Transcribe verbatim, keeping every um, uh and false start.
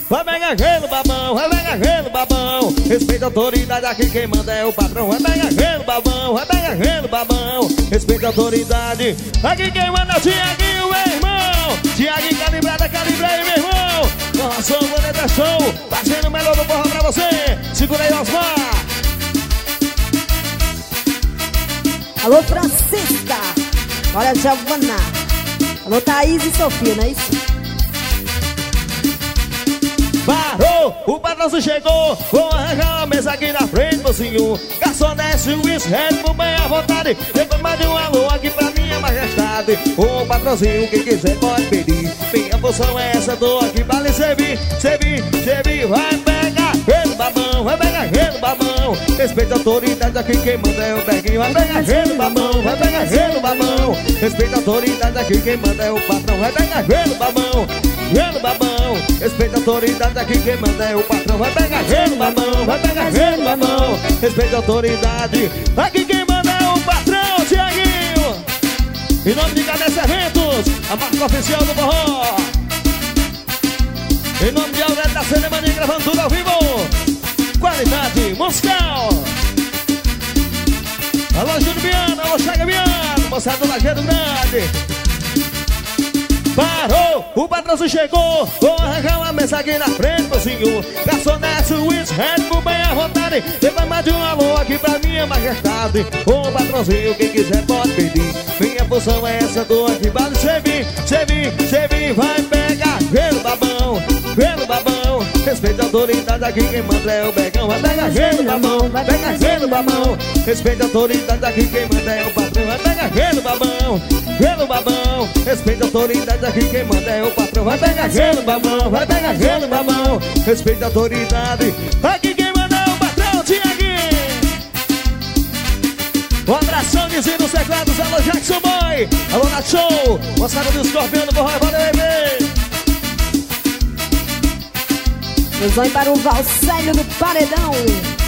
Vai pegar gelo, babão, vai pegar gelo, babão. Respeita a autoridade, aqui quem manda é o patrão. Vai pegar gelo, babão, vai pegar gelo, babão. Respeita a autoridade, aqui quem manda é o Tiaguinho, meu irmão. Tiaguinho calibrada, calibra aí, meu irmão. Forração, Planeta Show, fazendo o melhor do forró pra você. Segura aí, Osmar. Alô, Francisca. Olha, Giovana. Alô, Thaís e Sofia, não é isso? Parou, o patrão chegou. Vou arranjar uma mesa aqui na frente, mocinho. Garçom, desce o whisky, ritmo bem à vontade. Depois mande um alô aqui pra minha majestade. Ô patrãozinho, quem quiser pode pedir. Minha função é essa, tô aqui pra lhe servir. Servir, servir, vai pegar gelo, babão. Vai pegar gelo, babão. Respeita a autoridade, aqui quem manda é o Berguinho. Vai pegar gelo, babão, vai pegar gelo, babão. Respeita a autoridade, aqui quem manda é o patrão. Vai pegar gelo, babão. Gelo, babão, respeita a autoridade, aqui quem manda é o patrão. Vai pegar gelo, babão, vai pegar gelo, babão. Respeita a autoridade, aqui quem manda é o patrão, Tiaguinho. Em nome de Cadência Eventos, a marca oficial do forró. Em nome de Aurélio da Cerimônia, gravando tudo ao vivo. Qualidade musical. Alô, Júlio Biano, alô, Chaga Biano, moçada do Lajeado Grande. Parou, o patrão chegou. Vou arranjar uma mesa aqui na frente, mocinho. Garçonete, whisky, Red Bull bem à vontade. Depois mais de um alô aqui pra minha majestade. Ô patrãozinho, quem quiser pode pedir. Minha função é essa, tô aqui pra lhe servir. Servir, servir, vai pegar gelo, babão. Gelo, babão. Respeita a autoridade, aqui quem manda é o Begão. Vai pegar gelo, babão, vai pegar gelo, babão. Respeita a autoridade, aqui quem manda é o patrão. Vai pegar gelo, babão, gelo, babão. Respeita a autoridade, aqui quem manda é o patrão. Vai pegar gelo, babão, vai pegar gelo, babão. Respeita a autoridade, aqui quem manda é o patrão, Tiaguinho. Um abração dizendo os teclados, alô Jackson Boy, alô Nath Show, moçada do Escorpião do Forró, valeu, bebê. Nós vamos para o Valsélio do Paredão.